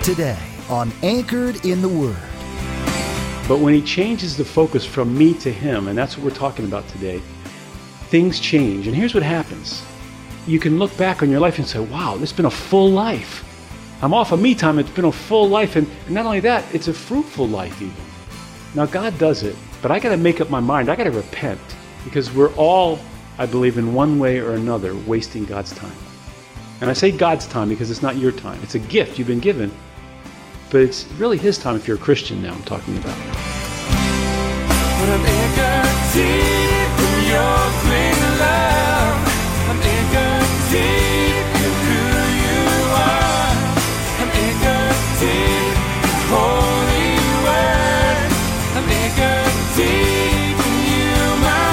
Today on Anchored in the Word. But when he changes the focus from me to him, and that's what we're talking about today, things change. And here's what happens. You can look back on your life and say, wow, this has been a full life. I'm off of me time, it's been a full life. And not only that, it's a fruitful life even. Now God does it, but I got to make up my mind. I got to repent because we're all, I believe, in one way or another, wasting God's time. And I say God's time because it's not your time. It's a gift you've been given. But it's really His time if you're a Christian now I'm talking about. But I'm anchored deep in your great love. I'm anchored deep in who you are. I'm anchored deep in holy word. I'm anchored deep in you, my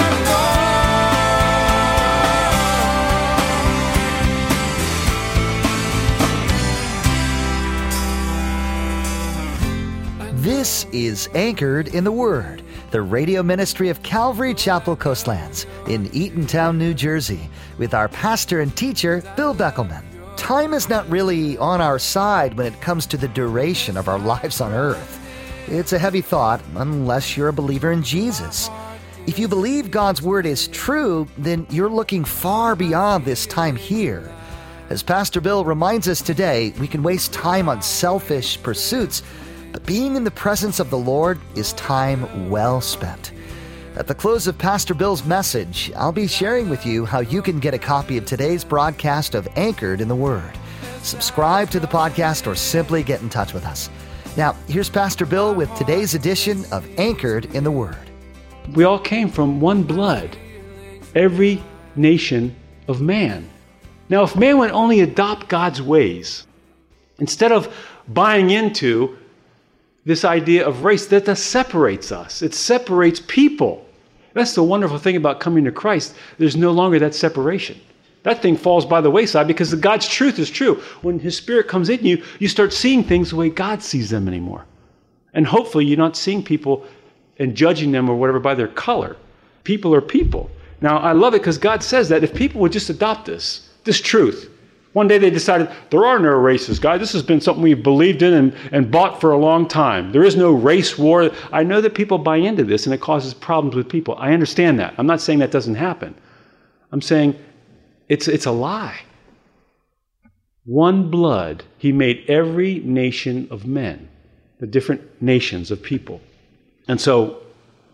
Lord. This is Anchored in the Word, the radio ministry of Calvary Chapel Coastlands in Eatontown, New Jersey, with our pastor and teacher, Bill Beckelman. Time is not really on our side when it comes to the duration of our lives on earth. It's a heavy thought unless you're a believer in Jesus. If you believe God's Word is true, then you're looking far beyond this time here. As Pastor Bill reminds us today, we can waste time on selfish pursuits, but being in the presence of the Lord is time well spent. At the close of Pastor Bill's message, I'll be sharing with you how you can get a copy of today's broadcast of Anchored in the Word. Subscribe to the podcast or simply get in touch with us. Now, here's Pastor Bill with today's edition of Anchored in the Word. We all came from one blood, every nation of man. Now, if man would only adopt God's ways, instead of buying into this idea of race that separates us. It separates people. That's the wonderful thing about coming to Christ. There's no longer that separation. That thing falls by the wayside because God's truth is true. When His Spirit comes in you, you start seeing things the way God sees them anymore. And hopefully you're not seeing people and judging them or whatever by their color. People are people. Now, I love it because God says that if people would just adopt this truth. One day they decided, there are no races, guys. This has been something we've believed in and bought for a long time. There is no race war. I know that people buy into this and it causes problems with people. I understand that. I'm not saying that doesn't happen. I'm saying it's a lie. One blood, He made every nation of men, the different nations of people. And so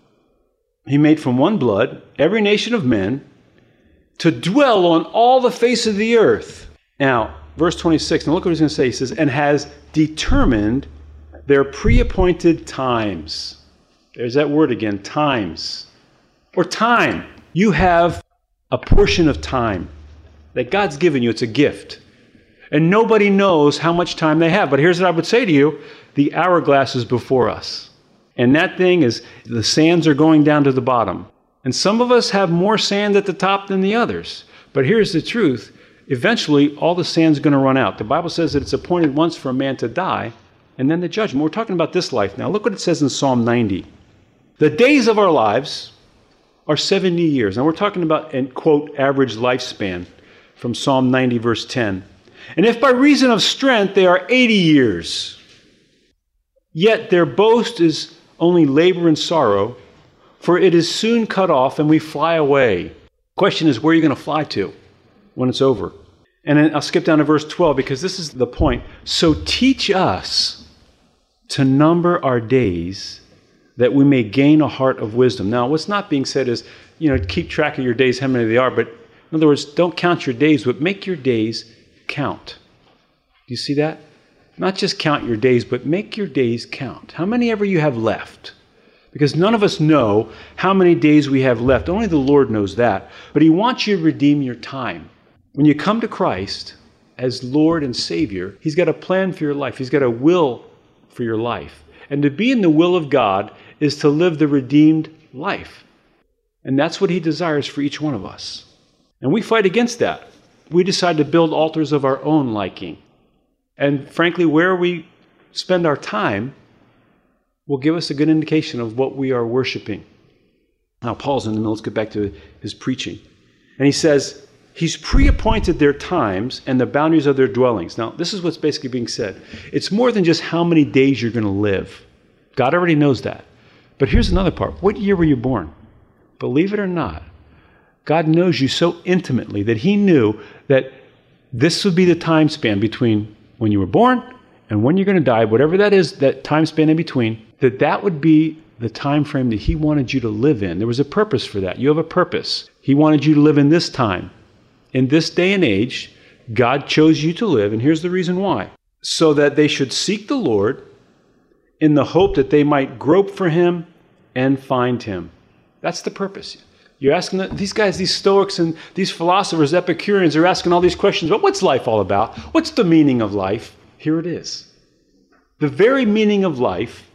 He made from one blood every nation of men to dwell on all the face of the earth. Now, verse 26, now look what he's going to say. He says, and has determined their pre-appointed times. There's that word again, times. Or time. You have a portion of time that God's given you. It's a gift. And nobody knows how much time they have. But here's what I would say to you. The hourglass is before us. And that thing is, the sands are going down to the bottom. And some of us have more sand at the top than the others. But here's the truth. Eventually, all the sand's going to run out. The Bible says that it's appointed once for a man to die, and then the judgment. We're talking about this life now. Look what it says in Psalm 90. The days of our lives are 70 years. Now, we're talking about, in quote, average lifespan from Psalm 90, verse 10. And if by reason of strength they are 80 years, yet their boast is only labor and sorrow, for it is soon cut off and we fly away. Question is, where are you going to fly to when it's over? And then I'll skip down to verse 12 because this is the point. So teach us to number our days that we may gain a heart of wisdom. Now, what's not being said is, keep track of your days, how many they are. But in other words, don't count your days, but make your days count. Do you see that? Not just count your days, but make your days count. How many ever you have left? Because none of us know how many days we have left. Only the Lord knows that. But He wants you to redeem your time. When you come to Christ as Lord and Savior, He's got a plan for your life. He's got a will for your life. And to be in the will of God is to live the redeemed life. And that's what He desires for each one of us. And we fight against that. We decide to build altars of our own liking. And frankly, where we spend our time will give us a good indication of what we are worshiping. Now, Paul's in the middle. Let's get back to his preaching. And he says, He's pre-appointed their times and the boundaries of their dwellings. Now, this is what's basically being said. It's more than just how many days you're going to live. God already knows that. But here's another part. What year were you born? Believe it or not, God knows you so intimately that he knew that this would be the time span between when you were born and when you're going to die, whatever that is, that time span in between, that would be the time frame that he wanted you to live in. There was a purpose for that. You have a purpose. He wanted you to live in this time. In this day and age, God chose you to live, and here's the reason why. So that they should seek the Lord in the hope that they might grope for him and find him. That's the purpose. You're asking these guys, these Stoics and these philosophers, Epicureans, are asking all these questions about what's life all about? What's the meaning of life? Here it is. The very meaning of life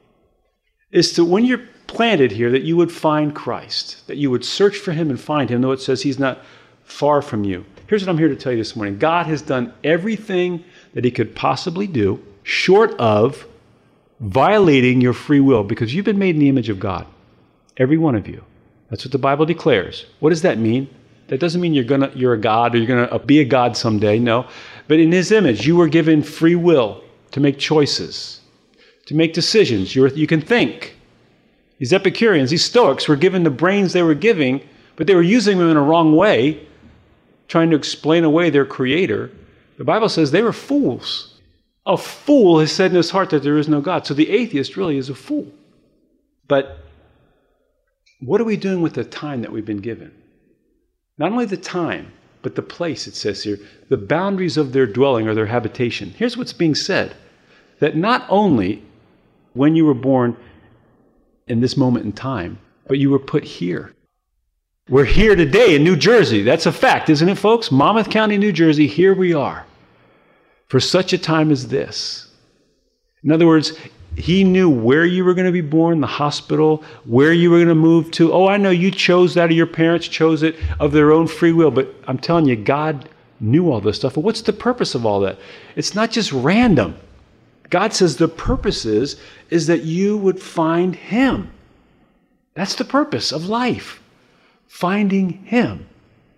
is to, when you're planted here, that you would find Christ, that you would search for him and find him, though it says he's not far from you. Here's what I'm here to tell you this morning. God has done everything that he could possibly do, short of violating your free will, because you've been made in the image of God. Every one of you. That's what the Bible declares. What does that mean? That doesn't mean you're a God or you're going to be a God someday. No. But in his image, you were given free will to make choices, to make decisions. You can think. These Epicureans, these Stoics were given the brains they were giving, but they were using them in a wrong way, trying to explain away their creator. The Bible says they were fools. A fool has said in his heart that there is no God. So the atheist really is a fool. But what are we doing with the time that we've been given? Not only the time, but the place, it says here, the boundaries of their dwelling or their habitation. Here's what's being said, that not only when you were born in this moment in time, but you were put here. We're here today in New Jersey. That's a fact, isn't it, folks? Monmouth County, New Jersey, here we are for such a time as this. In other words, he knew where you were going to be born, the hospital, where you were going to move to. Oh, I know you chose that, or your parents chose it of their own free will, but I'm telling you, God knew all this stuff. But what's the purpose of all that? It's not just random. God says the purpose is that you would find him. That's the purpose of life. Finding him.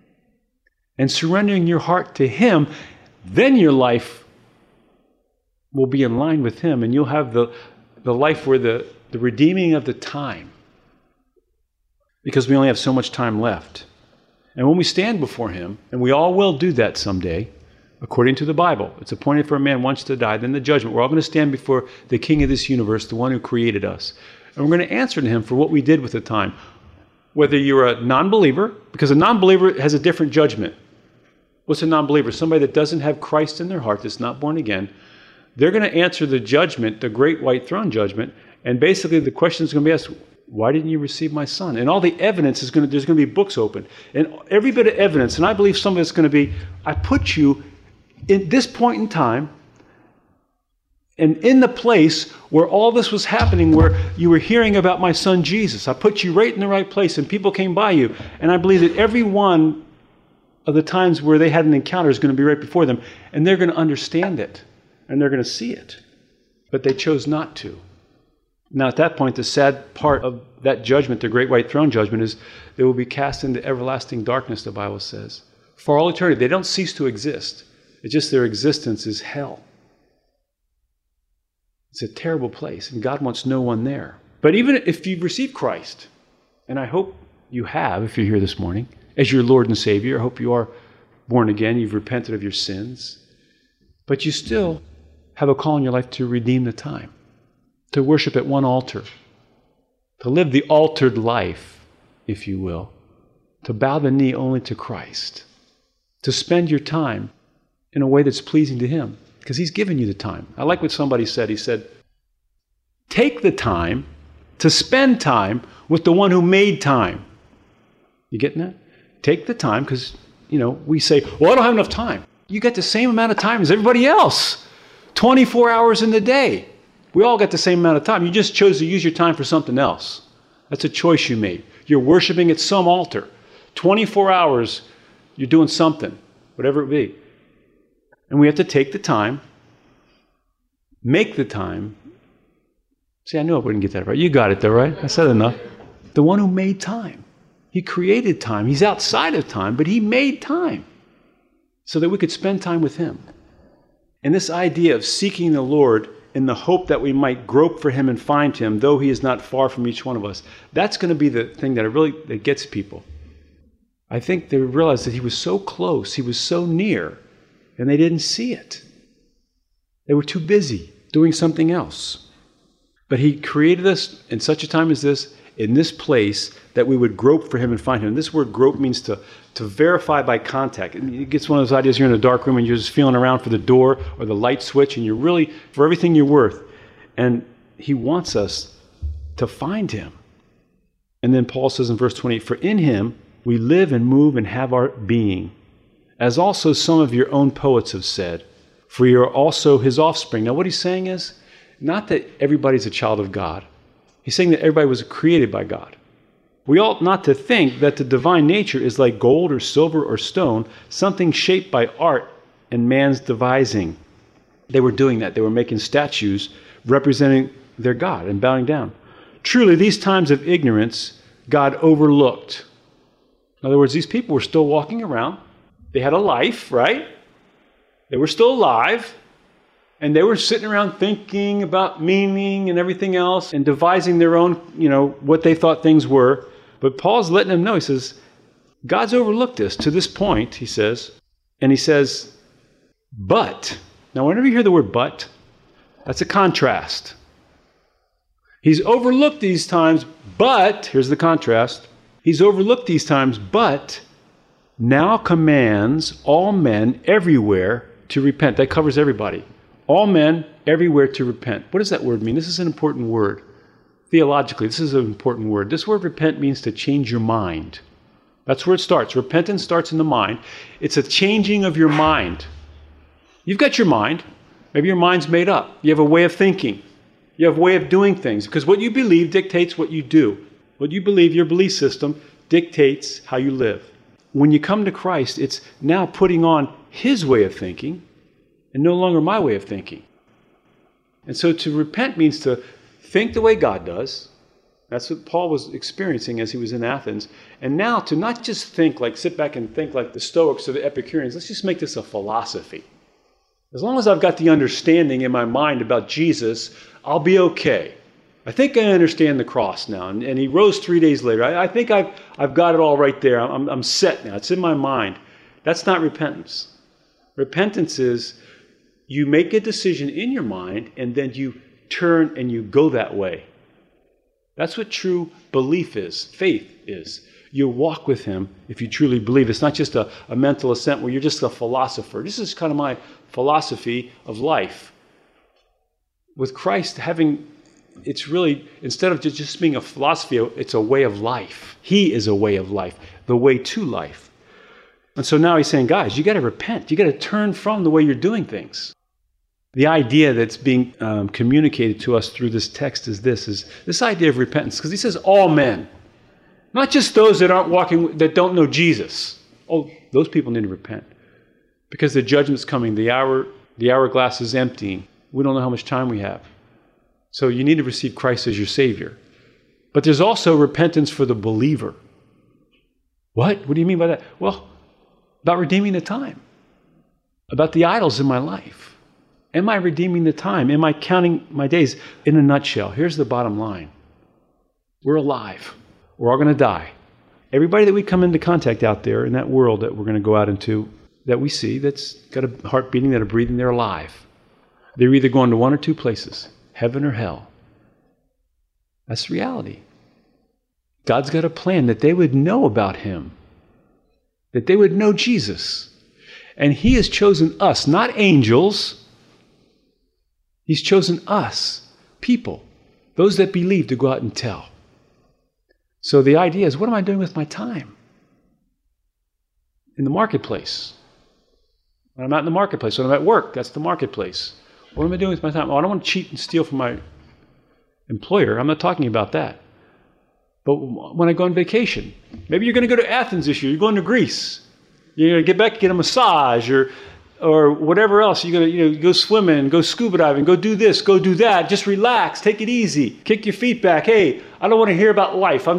And surrendering your heart to him, then your life will be in line with him, and you'll have the life where the redeeming of the time, because we only have so much time left. And when we stand before him, and we all will do that someday, according to the Bible, it's appointed for a man once to die, then the judgment. We're all going to stand before the King of this universe, the one who created us. And we're going to answer to him for what we did with the time. Whether you're a non-believer, because a non-believer has a different judgment. What's a non-believer? Somebody that doesn't have Christ in their heart, that's not born again. They're going to answer the judgment, the great white throne judgment, and basically the question is going to be asked, why didn't you receive my son? And all the evidence there's going to be books open. And every bit of evidence, and I believe some of it's going to be, I put you in this point in time and in the place where all this was happening, where you were hearing about my son Jesus. I put you right in the right place, and people came by you. And I believe that every one of the times where they had an encounter is going to be right before them, and they're going to understand it. And they're going to see it. But they chose not to. Now, at that point, the sad part of that judgment, the great white throne judgment, is they will be cast into everlasting darkness, the Bible says. For all eternity. They don't cease to exist. It's just their existence is hell. It's a terrible place, and God wants no one there. But even if you've received Christ, and I hope you have, if you're here this morning, as your Lord and Savior, I hope you are born again, you've repented of your sins, but you still have a call in your life to redeem the time, to worship at one altar, to live the altered life, if you will, to bow the knee only to Christ, to spend your time in a way that's pleasing to him, because he's given you the time. I like what somebody said. He said, take the time to spend time with the one who made time. You getting that? Take the time, because, we say, well, I don't have enough time. You get the same amount of time as everybody else. 24 hours in the day. We all get the same amount of time. You just chose to use your time for something else. That's a choice you made. You're worshiping at some altar. 24 hours, you're doing something, whatever it be. And we have to take the time, make the time. See, I knew I wouldn't get that right. You got it though, right? I said enough. The one who made time. He created time. He's outside of time, but he made time so that we could spend time with him. And this idea of seeking the Lord in the hope that we might grope for him and find him, though he is not far from each one of us, that's going to be the thing that gets people. I think they realized that he was so close, he was so near, and they didn't see it. They were too busy doing something else. But he created us in such a time as this, in this place, that we would grope for him and find him. And this word grope means to verify by contact. It gets one of those ideas, you're in a dark room and you're just feeling around for the door or the light switch, and you're really, for everything you're worth. And he wants us to find him. And then Paul says in verse 28, for in him we live and move and have our being, as also some of your own poets have said, for you are also his offspring. Now what he's saying is, not that everybody's a child of God. He's saying that everybody was created by God. We ought not to think that the divine nature is like gold or silver or stone, something shaped by art and man's devising. They were doing that. They were making statues representing their God and bowing down. Truly, these times of ignorance, God overlooked. In other words, these people were still walking around. They had a life, right? They were still alive. And they were sitting around thinking about meaning and everything else and devising their own, what they thought things were. But Paul's letting them know, he says, God's overlooked this to this point, he says. And he says, but. Now, whenever you hear the word but, that's a contrast. He's overlooked these times, but, here's the contrast. He's overlooked these times, but now commands all men everywhere to repent. That covers everybody. All men everywhere to repent. What does that word mean? This is an important word. Theologically, this is an important word. This word repent means to change your mind. That's where it starts. Repentance starts in the mind. It's a changing of your mind. You've got your mind. Maybe your mind's made up. You have a way of thinking. You have a way of doing things. Because what you believe dictates what you do. What you believe, your belief system, dictates how you live. When you come to Christ, it's now putting on his way of thinking and no longer my way of thinking. And so to repent means to think the way God does. That's what Paul was experiencing as he was in Athens. And now to not just think like, sit back and think like the Stoics or the Epicureans. Let's just make this a philosophy. As long as I've got the understanding in my mind about Jesus, I'll be okay. I think I understand the cross now. And he rose 3 days later. I think I've got it all right there. I'm set now. It's in my mind. That's not repentance. Repentance is you make a decision in your mind and then you turn and you go that way. That's what true belief is, faith is. You walk with him if you truly believe. It's not just a mental assent where you're just a philosopher. This is kind of my philosophy of life. With Christ, it's really, instead of just being a philosophy, it's a way of life. He is a way of life, the way to life. And so now he's saying, guys, you got to repent. You got to turn from the way you're doing things. The idea that's being communicated to us through this text is this idea of repentance. Because he says all men, not just those that aren't walking, that don't know Jesus. Oh, those people need to repent. Because the judgment's coming. The hourglass is emptying. We don't know how much time we have. So you need to receive Christ as your Savior. But there's also repentance for the believer. What? What do you mean by that? Well, about redeeming the time. About the idols in my life. Am I redeeming the time? Am I counting my days? In a nutshell, here's the bottom line. We're alive. We're all going to die. Everybody that we come into contact out there in that world that we're going to go out into, that we see, that's got a heart beating, that are breathing, they're alive. They're either going to one or two places, heaven or hell. That's reality. God's got a plan that they would know about him, that they would know Jesus. And he has chosen us, not angels. He's chosen us, people, those that believe, to go out and tell. So the idea is, what am I doing with my time? In the marketplace. When I'm out in the marketplace, when I'm at work, that's the marketplace. What am I doing with my time? Oh, I don't want to cheat and steal from my employer. I'm not talking about that. But when I go on vacation, maybe you're going to go to Athens this year. You're going to Greece. You're going to get back, get a massage, or whatever else. You're going to go swimming, go scuba diving, go do this, go do that. Just relax, take it easy, kick your feet back. Hey, I don't want to hear about life.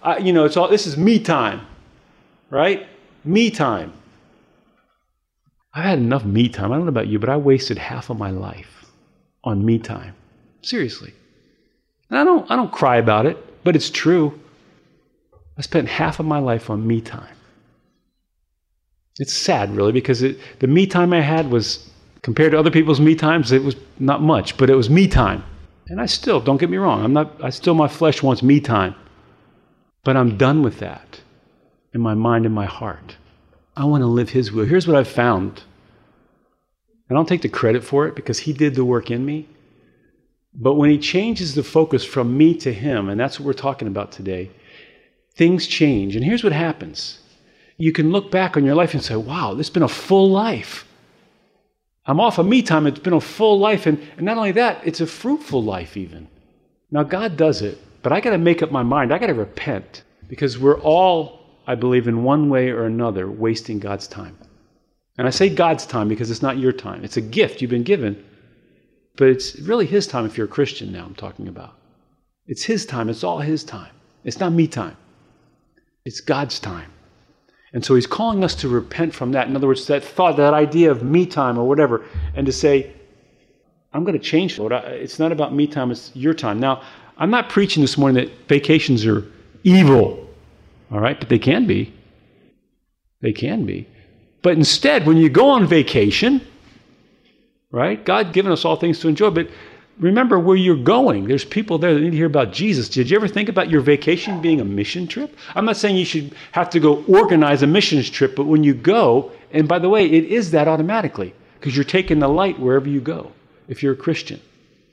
This is me time, right? Me time. I've had enough me time. I don't know about you, but I wasted half of my life on me time. Seriously. And I don't cry about it, but it's true. I spent half of my life on me time. It's sad, really, because the me time I had was, compared to other people's me times, it was not much, but it was me time. And I still, don't get me wrong, my flesh wants me time. But I'm done with that in my mind and my heart. I want to live His will. Here's what I've found. I don't take the credit for it because He did the work in me. But when He changes the focus from me to Him, and that's what we're talking about today, things change. And here's what happens. You can look back on your life and say, wow, this has been a full life. I'm off of me time. It's been a full life. And not only that, it's a fruitful life even. Now, God does it, but I got to make up my mind. I got to repent because we're all, I believe, in one way or another, wasting God's time. And I say God's time because it's not your time. It's a gift you've been given, but it's really His time if you're a Christian now I'm talking about. It's His time. It's all His time. It's not me time. It's God's time. And so He's calling us to repent from that. In other words, that thought, that idea of me time or whatever, and to say, I'm going to change it. It's not about me time, it's your time. Now, I'm not preaching this morning that vacations are evil, all right? But they can be. They can be. But instead, when you go on vacation, right, God given us all things to enjoy, but remember where you're going. There's people there that need to hear about Jesus. Did you ever think about your vacation being a mission trip? I'm not saying you should have to go organize a missions trip, but when you go, and by the way, it is that automatically, because you're taking the light wherever you go, if you're a Christian.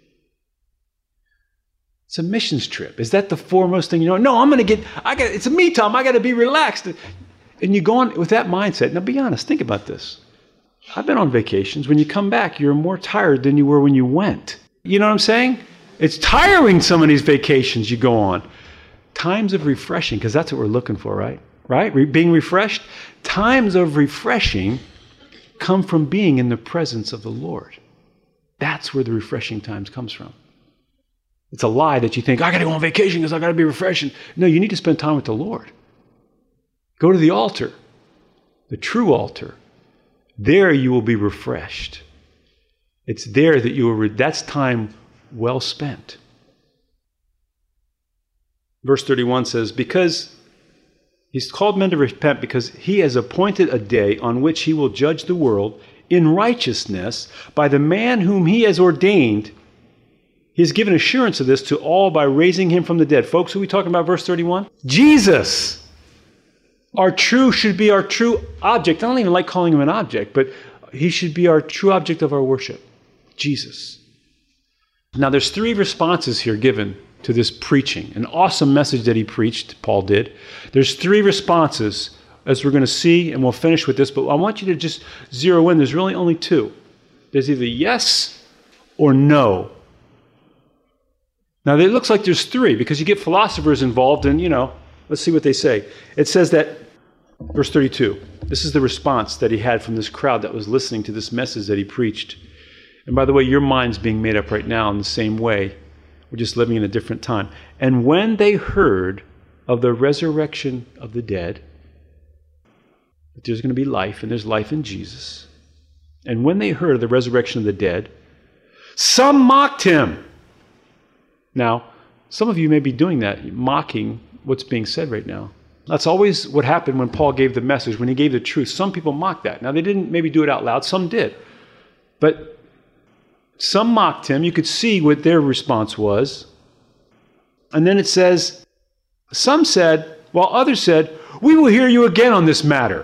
It's a missions trip. Is that the foremost thing you know? No, it's a me time. I got to be relaxed. And you go on with that mindset. Now be honest, think about this. I've been on vacations. When you come back, you're more tired than you were when you went. You know what I'm saying? It's tiring, some of these vacations you go on. Times of refreshing, because that's what we're looking for, right? Right? Being refreshed. Times of refreshing come from being in the presence of the Lord. That's where the refreshing times comes from. It's a lie that you think, I got to go on vacation because I got to be refreshing. No, you need to spend time with the Lord. Go to the altar, the true altar. There you will be refreshed. It's there that that's time well spent. Verse 31 says, because He's called men to repent because He has appointed a day on which He will judge the world in righteousness by the man whom He has ordained. He has given assurance of this to all by raising Him from the dead. Folks, who are we talking about, verse 31? Jesus! Should be our true object. I don't even like calling Him an object, but He should be our true object of our worship. Jesus. Now there's 3 responses here given to this preaching. An awesome message that He preached, Paul did. There's 3 responses, as we're going to see, and we'll finish with this, but I want you to just zero in. There's really only 2. There's either yes or no. Now it looks like there's 3, because you get philosophers involved, and let's see what they say. It says that, verse 32, this is the response that he had from this crowd that was listening to this message that he preached. And by the way, your mind's being made up right now in the same way. We're just living in a different time. And when they heard of the resurrection of the dead, that there's going to be life, and there's life in Jesus. And when they heard of the resurrection of the dead, some mocked Him. Now, some of you may be doing that, mocking what's being said right now. That's always what happened when Paul gave the message, when he gave the truth. Some people mocked that. Now, they didn't maybe do it out loud. Some did. But some mocked Him. You could see what their response was. And then it says, some said, while others said, we will hear you again on this matter.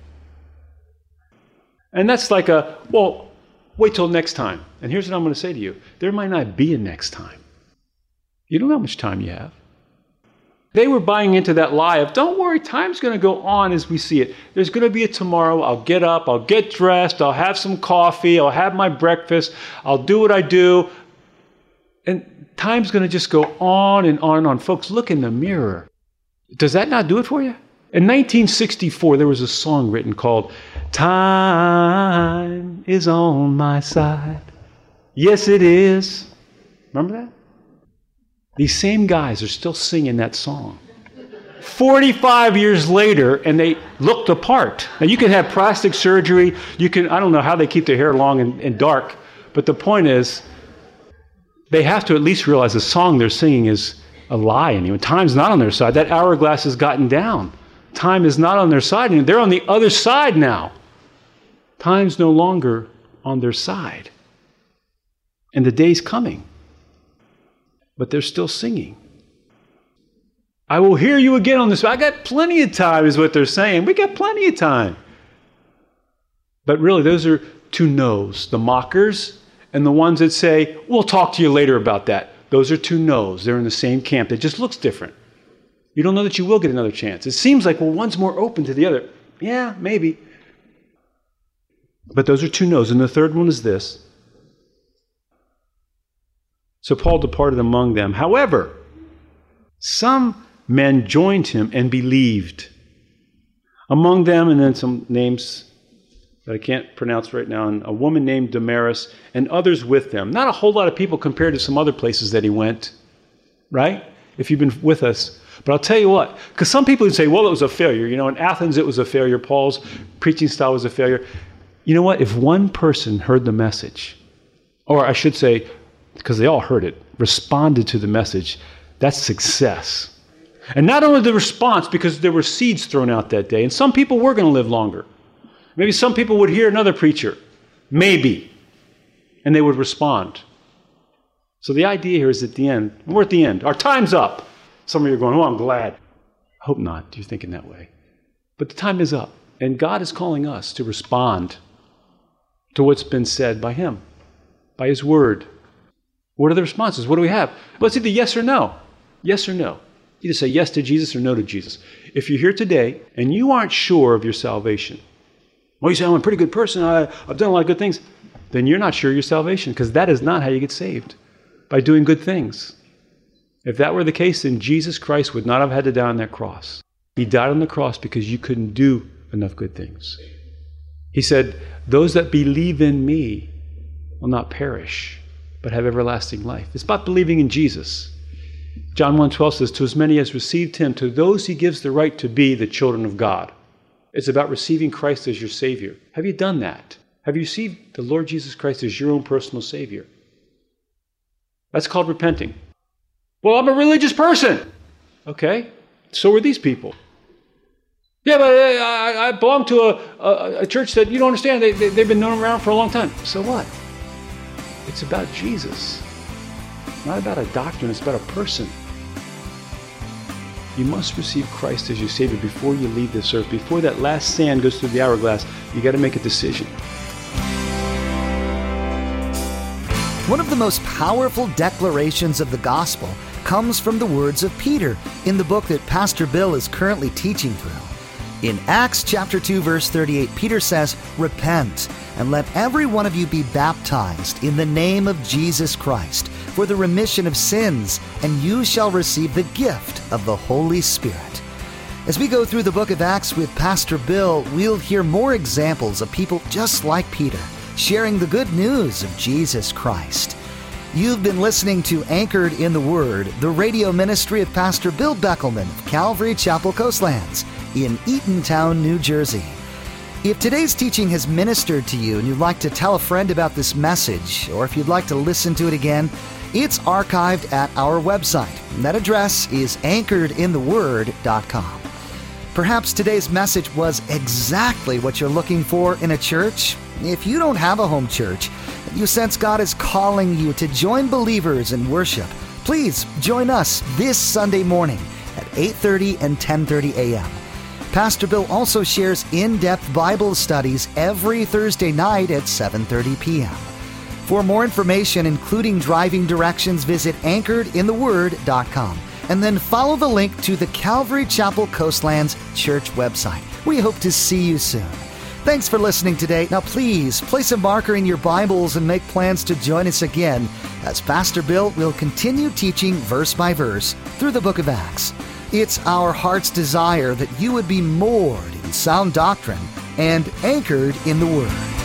And that's like wait till next time. And here's what I'm going to say to you. There might not be a next time. You don't know how much time you have. They were buying into that lie of, don't worry, time's going to go on as we see it. There's going to be a tomorrow. I'll get up, I'll get dressed, I'll have some coffee, I'll have my breakfast, I'll do what I do. And time's going to just go on and on and on. Folks, look in the mirror. Does that not do it for you? In 1964, there was a song written called, Time is on my side. Yes, it is. Remember that? These same guys are still singing that song. 45 years later, and they look the part. Now, you can have plastic surgery. I don't know how they keep their hair long and dark, but the point is, they have to at least realize the song they're singing is a lie anyway. Time's not on their side. That hourglass has gotten down. Time is not on their side anymore. They're on the other side now. Time's no longer on their side. And the day's coming. But they're still singing. I will hear you again on this. I got plenty of time is what they're saying. We got plenty of time. But really, those are two no's. The mockers and the ones that say, we'll talk to you later about that. Those are two no's. They're in the same camp. It just looks different. You don't know that you will get another chance. It seems like, well, one's more open to the other. Yeah, maybe. But those are two no's. And the third one is this. So Paul departed among them. However, some men joined him and believed. Among them, and then some names that I can't pronounce right now, and a woman named Damaris, and others with them. Not a whole lot of people compared to some other places that he went, right? If you've been with us. But I'll tell you what, because some people would say, well, it was a failure. You know, in Athens it was a failure. Paul's preaching style was a failure. You know what? If one person heard the message, or I should say, because they all heard it, responded to the message, that's success. And not only the response, because there were seeds thrown out that day, and some people were going to live longer. Maybe some people would hear another preacher, maybe, and they would respond. So the idea here is at the end, we're at the end, our time's up. Some of you are going, oh, I'm glad. I hope not, you're thinking that way. But the time is up, and God is calling us to respond to what's been said by Him, by His Word. What are the responses? What do we have? Well, it's either yes or no. Yes or no. Either say yes to Jesus or no to Jesus. If you're here today and you aren't sure of your salvation, well, you say, I'm a pretty good person, I've done a lot of good things, then you're not sure of your salvation, because that is not how you get saved, by doing good things. If that were the case, then Jesus Christ would not have had to die on that cross. He died on the cross because you couldn't do enough good things. He said, those that believe in me will not perish, but have everlasting life. It's about believing in Jesus. John 1:12 says, to as many as received Him, to those He gives the right to be the children of God. It's about receiving Christ as your Savior. Have you done that? Have you received the Lord Jesus Christ as your own personal Savior? That's called repenting. Well, I'm a religious person. Okay, so are these people. Yeah, but I belong to a church that you don't understand. They've been known around for a long time. So what? It's about Jesus. It's not about a doctrine. It's about a person. You must receive Christ as your Savior before you leave this earth. Before that last sand goes through the hourglass, you got to make a decision. One of the most powerful declarations of the gospel comes from the words of Peter in the book that Pastor Bill is currently teaching through. In Acts chapter 2, verse 38, Peter says, repent, and let every one of you be baptized in the name of Jesus Christ for the remission of sins, and you shall receive the gift of the Holy Spirit. As we go through the book of Acts with Pastor Bill, we'll hear more examples of people just like Peter, sharing the good news of Jesus Christ. You've been listening to Anchored in the Word, the radio ministry of Pastor Bill Beckelman of Calvary Chapel Coastlands in Eatontown, New Jersey. If today's teaching has ministered to you and you'd like to tell a friend about this message, or if you'd like to listen to it again, it's archived at our website. That address is anchoredintheword.com. Perhaps today's message was exactly what you're looking for in a church. If you don't have a home church, you sense God is calling you to join believers in worship, please join us this Sunday morning at 8:30 and 10:30 a.m. Pastor Bill also shares in-depth Bible studies every Thursday night at 7:30 p.m. For more information, including driving directions, visit anchoredintheword.com and then follow the link to the Calvary Chapel Coastlands Church website. We hope to see you soon. Thanks for listening today. Now please place a marker in your Bibles and make plans to join us again as Pastor Bill will continue teaching verse by verse through the book of Acts. It's our heart's desire that you would be moored in sound doctrine and anchored in the Word.